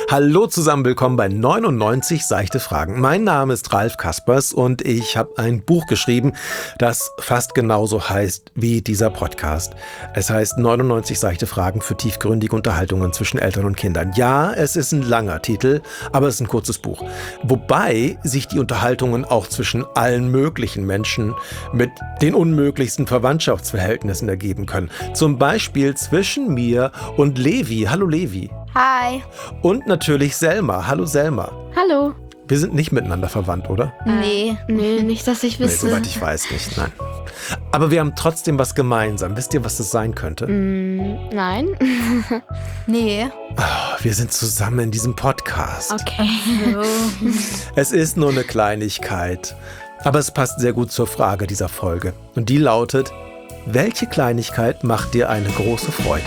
Hallo zusammen, willkommen bei 99 seichte Fragen. Mein Name ist Ralf Kaspers und ich habe ein Buch geschrieben, das fast genauso heißt wie dieser Podcast. Es heißt 99 seichte Fragen für tiefgründige Unterhaltungen zwischen Eltern und Kindern. Ja, es ist ein langer Titel, aber es ist ein kurzes Buch. Wobei sich die Unterhaltungen auch zwischen allen möglichen Menschen mit den unmöglichsten Verwandtschaftsverhältnissen ergeben können. Zum Beispiel zwischen mir und Levi. Hallo Levi. Hi. Und natürlich Selma. Hallo Selma. Hallo. Wir sind nicht miteinander verwandt, oder? Nee, nicht, dass ich wüsste. Nee, soweit ich weiß nicht, nein. Aber wir haben trotzdem was gemeinsam. Wisst ihr, was das sein könnte? Nein. nee. Wir sind zusammen in diesem Podcast. Okay. Es ist nur eine Kleinigkeit. Aber es passt sehr gut zur Frage dieser Folge. Und die lautet: Welche Kleinigkeit macht dir eine große Freude?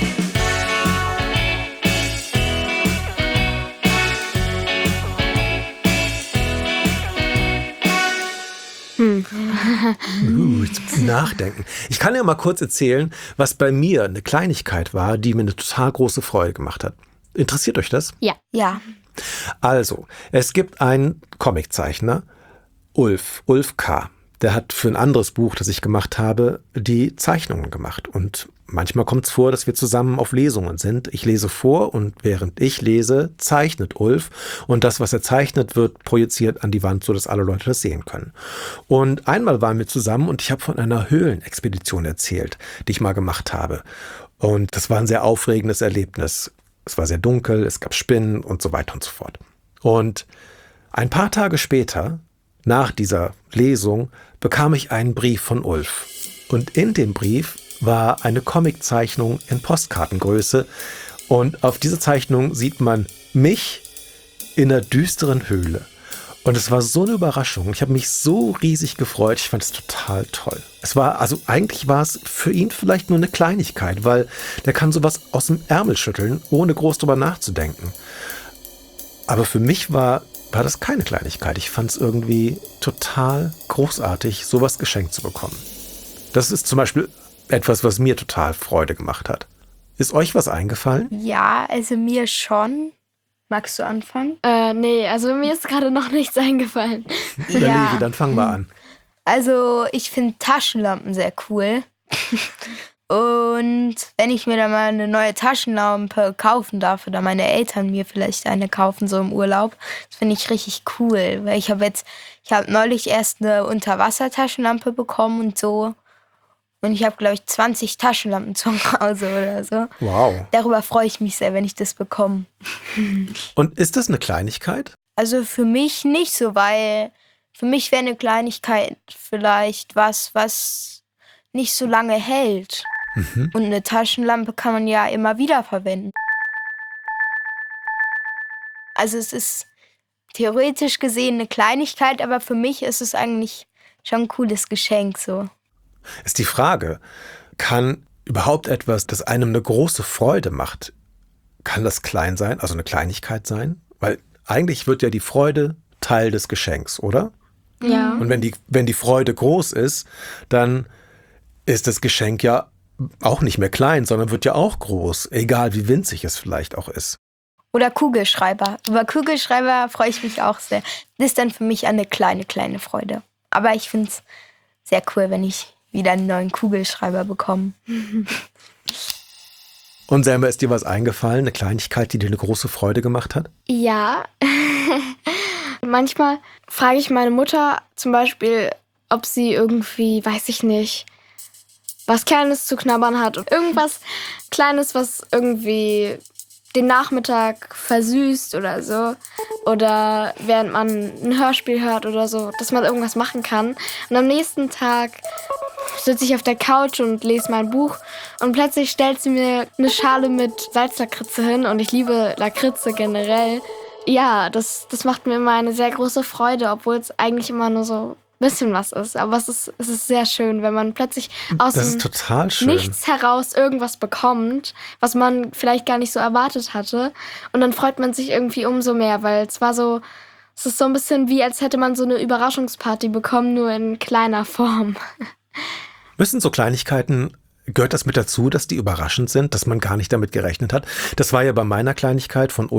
Jetzt nachdenken. Ich kann ja mal kurz erzählen, was bei mir eine Kleinigkeit war, die mir eine total große Freude gemacht hat. Interessiert euch das? Ja. Also, es gibt einen Comiczeichner, Ulf K. Der hat für ein anderes Buch, das ich gemacht habe, die Zeichnungen gemacht. Und manchmal kommt es vor, dass wir zusammen auf Lesungen sind. Ich lese vor und während ich lese, zeichnet Ulf. Und das, was er zeichnet, wird projiziert an die Wand, sodass alle Leute das sehen können. Und einmal waren wir zusammen und ich habe von einer Höhlenexpedition erzählt, die ich mal gemacht habe. Und das war ein sehr aufregendes Erlebnis. Es war sehr dunkel, es gab Spinnen und so weiter und so fort. Und ein paar Tage später, nach dieser Lesung, bekam ich einen Brief von Ulf. Und in dem Brief war eine Comiczeichnung in Postkartengröße. Und auf dieser Zeichnung sieht man mich in einer düsteren Höhle. Und es war so eine Überraschung. Ich habe mich so riesig gefreut. Ich fand es total toll. Eigentlich war es für ihn vielleicht nur eine Kleinigkeit, weil der kann sowas aus dem Ärmel schütteln, ohne groß drüber nachzudenken. Aber für mich war das keine Kleinigkeit. Ich fand es irgendwie total großartig, sowas geschenkt zu bekommen. Das ist zum Beispiel etwas, was mir total Freude gemacht hat. Ist euch was eingefallen? Ja, also mir schon. Magst du anfangen? Nee, also mir ist gerade noch nichts eingefallen. Ja, Levi, dann fangen wir an. Also ich finde Taschenlampen sehr cool. Und wenn ich mir dann mal eine neue Taschenlampe kaufen darf oder meine Eltern mir vielleicht eine kaufen, so im Urlaub, das finde ich richtig cool. Weil ich habe neulich erst eine Unterwassertaschenlampe bekommen und so. Und ich habe, glaube ich, 20 Taschenlampen zu Hause oder so. Wow. Darüber freue ich mich sehr, wenn ich das bekomme. Und ist das eine Kleinigkeit? Also für mich nicht so, weil für mich wäre eine Kleinigkeit vielleicht was nicht so lange hält. Und eine Taschenlampe kann man ja immer wieder verwenden. Also es ist theoretisch gesehen eine Kleinigkeit, aber für mich ist es eigentlich schon ein cooles Geschenk so. Ist die Frage, kann überhaupt etwas, das einem eine große Freude macht, kann das klein sein, also eine Kleinigkeit sein? Weil eigentlich wird ja die Freude Teil des Geschenks, oder? Ja. Und wenn die Freude groß ist, dann ist das Geschenk ja auch nicht mehr klein, sondern wird ja auch groß, egal wie winzig es vielleicht auch ist. Oder Kugelschreiber. Über Kugelschreiber freue ich mich auch sehr. Das ist dann für mich eine kleine Freude. Aber ich finde es sehr cool, wenn ich wieder einen neuen Kugelschreiber bekomme. Und Selma, ist dir was eingefallen, eine Kleinigkeit, die dir eine große Freude gemacht hat? Ja. Manchmal frage ich meine Mutter zum Beispiel, ob sie irgendwie, weiß ich nicht, was Kleines zu knabbern hat. Irgendwas Kleines, was irgendwie den Nachmittag versüßt oder so. Oder während man ein Hörspiel hört oder so, dass man irgendwas machen kann. Und am nächsten Tag sitze ich auf der Couch und lese mein Buch und plötzlich stellt sie mir eine Schale mit Salzlakritze hin und ich liebe Lakritze generell. Ja, das macht mir immer eine sehr große Freude, obwohl es eigentlich immer nur so ein bisschen was ist. Aber es ist sehr schön, wenn man plötzlich aus dem Nichts heraus irgendwas bekommt, was man vielleicht gar nicht so erwartet hatte. Und dann freut man sich irgendwie umso mehr, weil es ist so ein bisschen wie, als hätte man so eine Überraschungsparty bekommen, nur in kleiner Form. Müssen so Kleinigkeiten, gehört das mit dazu, dass die überraschend sind, dass man gar nicht damit gerechnet hat? Das war ja bei meiner Kleinigkeit von Ulf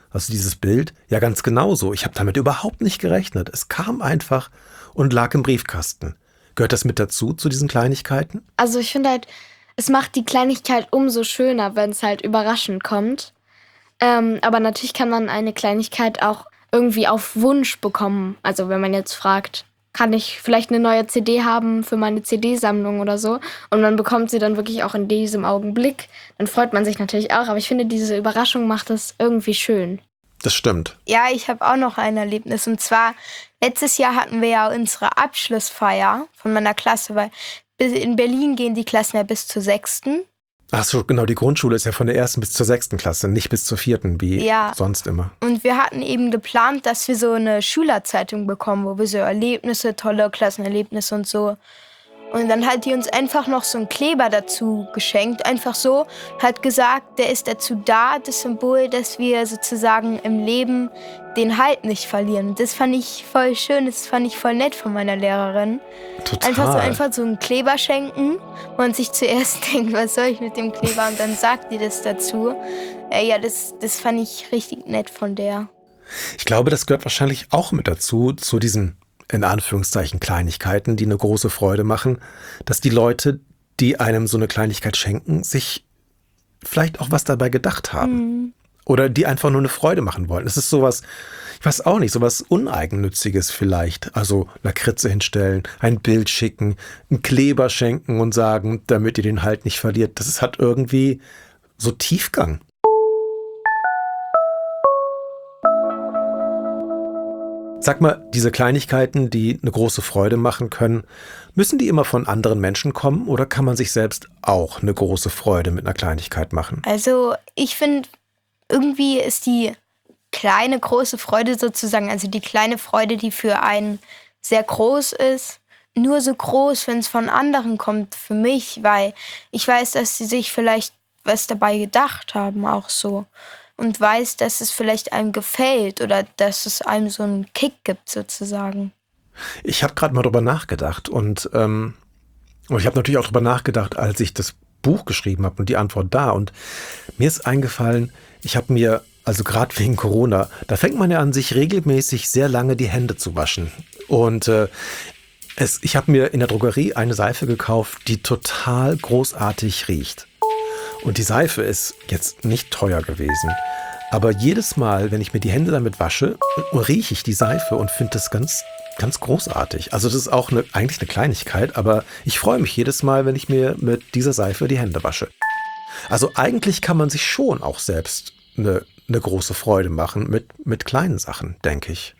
Also dieses Bild, ja ganz genauso. Ich habe damit überhaupt nicht gerechnet. Es kam einfach und lag im Briefkasten. Gehört das mit dazu, zu diesen Kleinigkeiten? Also ich finde halt, es macht die Kleinigkeit umso schöner, wenn es halt überraschend kommt. Aber natürlich kann man eine Kleinigkeit auch irgendwie auf Wunsch bekommen. Also wenn man jetzt fragt, kann ich vielleicht eine neue CD haben für meine CD-Sammlung oder so? Und man bekommt sie dann wirklich auch in diesem Augenblick. Dann freut man sich natürlich auch. Aber ich finde, diese Überraschung macht es irgendwie schön. Das stimmt. Ja, ich habe auch noch ein Erlebnis. Und zwar, letztes Jahr hatten wir ja unsere Abschlussfeier von meiner Klasse, weil in Berlin gehen die Klassen ja bis zur 6. Ach so, genau, die Grundschule ist ja von der 1. bis zur 6. Klasse, nicht bis zur 4. wie sonst immer. Und wir hatten eben geplant, dass wir so eine Schülerzeitung bekommen, wo wir so Erlebnisse, tolle Klassenerlebnisse und so. Und dann hat die uns einfach noch so einen Kleber dazu geschenkt, einfach so, hat gesagt, der ist dazu da, das Symbol, dass wir sozusagen im Leben den Halt nicht verlieren. Das fand ich voll schön, das fand ich voll nett von meiner Lehrerin. Total. Einfach so einen Kleber schenken, wo man sich zuerst denkt, was soll ich mit dem Kleber? Und dann sagt die das dazu. Ja, das fand ich richtig nett von der. Ich glaube, das gehört wahrscheinlich auch mit dazu, zu diesen in Anführungszeichen Kleinigkeiten, die eine große Freude machen, dass die Leute, die einem so eine Kleinigkeit schenken, sich vielleicht auch was dabei gedacht haben. Oder die einfach nur eine Freude machen wollen. Es ist sowas, ich weiß auch nicht, sowas Uneigennütziges vielleicht. Also Lakritze hinstellen, ein Bild schicken, einen Kleber schenken und sagen, damit ihr den Halt nicht verliert. Das hat irgendwie so Tiefgang. Sag mal, diese Kleinigkeiten, die eine große Freude machen können, müssen die immer von anderen Menschen kommen oder kann man sich selbst auch eine große Freude mit einer Kleinigkeit machen? Also ich finde, irgendwie ist die kleine, große Freude sozusagen, also die kleine Freude, die für einen sehr groß ist, nur so groß, wenn es von anderen kommt für mich, weil ich weiß, dass sie sich vielleicht was dabei gedacht haben, auch so. Und weiß, dass es vielleicht einem gefällt oder dass es einem so einen Kick gibt sozusagen. Ich habe gerade mal drüber nachgedacht und ich habe natürlich auch drüber nachgedacht, als ich das Buch geschrieben habe und die Antwort da. Und mir ist eingefallen, ich habe mir, also gerade wegen Corona, da fängt man ja an, sich regelmäßig sehr lange die Hände zu waschen. Und ich habe mir in der Drogerie eine Seife gekauft, die total großartig riecht. Und die Seife ist jetzt nicht teuer gewesen. Aber jedes Mal, wenn ich mir die Hände damit wasche, rieche ich die Seife und finde das ganz, ganz großartig. Also das ist auch eigentlich eine Kleinigkeit, aber ich freue mich jedes Mal, wenn ich mir mit dieser Seife die Hände wasche. Also eigentlich kann man sich schon auch selbst eine große Freude machen mit kleinen Sachen, denke ich.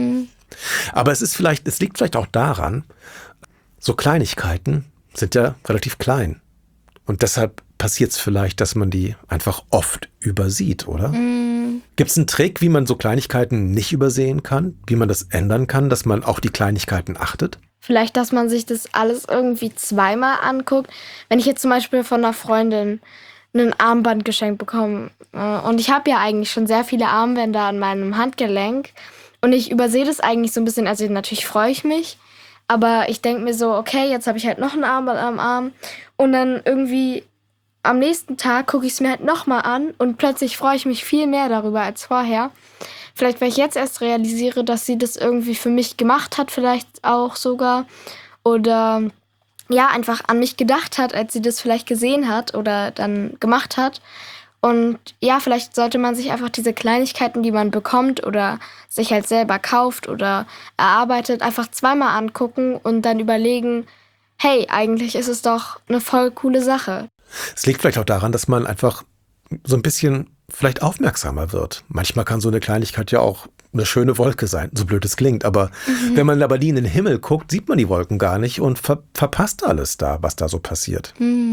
Aber es liegt vielleicht auch daran, so Kleinigkeiten sind ja relativ klein. Und deshalb passiert es vielleicht, dass man die einfach oft übersieht, oder? Gibt es einen Trick, wie man so Kleinigkeiten nicht übersehen kann? Wie man das ändern kann, dass man auch die Kleinigkeiten achtet? Vielleicht, dass man sich das alles irgendwie zweimal anguckt. Wenn ich jetzt zum Beispiel von einer Freundin ein Armband geschenkt bekomme und ich habe ja eigentlich schon sehr viele Armbänder an meinem Handgelenk und ich übersehe das eigentlich so ein bisschen, also natürlich freue ich mich, aber ich denke mir so, okay, jetzt habe ich halt noch ein Armband am Arm und dann irgendwie am nächsten Tag gucke ich es mir halt nochmal an und plötzlich freue ich mich viel mehr darüber als vorher. Vielleicht, weil ich jetzt erst realisiere, dass sie das irgendwie für mich gemacht hat, vielleicht auch sogar. Oder ja, einfach an mich gedacht hat, als sie das vielleicht gesehen hat oder dann gemacht hat. Und ja, vielleicht sollte man sich einfach diese Kleinigkeiten, die man bekommt oder sich halt selber kauft oder erarbeitet, einfach zweimal angucken und dann überlegen, hey, eigentlich ist es doch eine voll coole Sache. Es liegt vielleicht auch daran, dass man einfach so ein bisschen vielleicht aufmerksamer wird. Manchmal kann so eine Kleinigkeit ja auch eine schöne Wolke sein, so blöd es klingt. Aber wenn man aber nie in den Himmel guckt, sieht man die Wolken gar nicht und verpasst alles da, was da so passiert.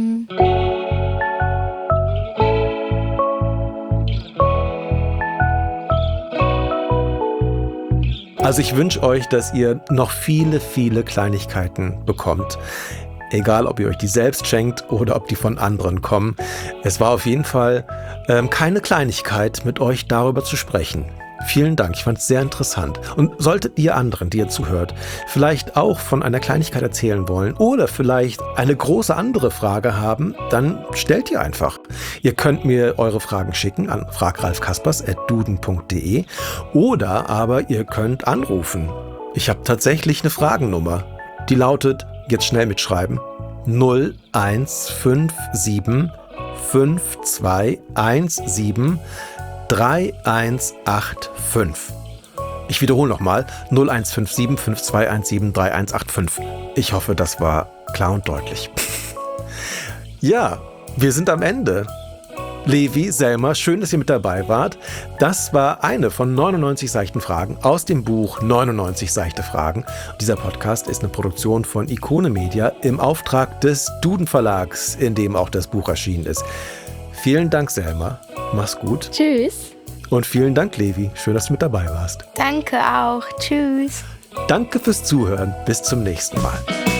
Also ich wünsche euch, dass ihr noch viele, viele Kleinigkeiten bekommt. Egal, ob ihr euch die selbst schenkt oder ob die von anderen kommen. Es war auf jeden Fall keine Kleinigkeit, mit euch darüber zu sprechen, Vielen Dank, ich fand es sehr interessant. Und solltet ihr anderen, die ihr zuhört, vielleicht auch von einer Kleinigkeit erzählen wollen oder vielleicht eine große andere Frage haben, dann stellt ihr einfach. Ihr könnt mir eure Fragen schicken an fragralfkaspers@duden.de oder aber ihr könnt anrufen. Ich habe tatsächlich eine Fragennummer. Die lautet, jetzt schnell mitschreiben, 0157 5217 3185. Ich wiederhole nochmal, 0157 5217 3185. Ich hoffe, das war klar und deutlich. Ja, wir sind am Ende. Levi, Selma, schön, dass ihr mit dabei wart. Das war eine von 99 seichten Fragen aus dem Buch 99 seichte Fragen. Dieser Podcast ist eine Produktion von Ikone Media im Auftrag des Duden Verlags, in dem auch das Buch erschienen ist. Vielen Dank, Selma. Mach's gut. Tschüss. Und vielen Dank, Levi. Schön, dass du mit dabei warst. Danke auch. Tschüss. Danke fürs Zuhören. Bis zum nächsten Mal.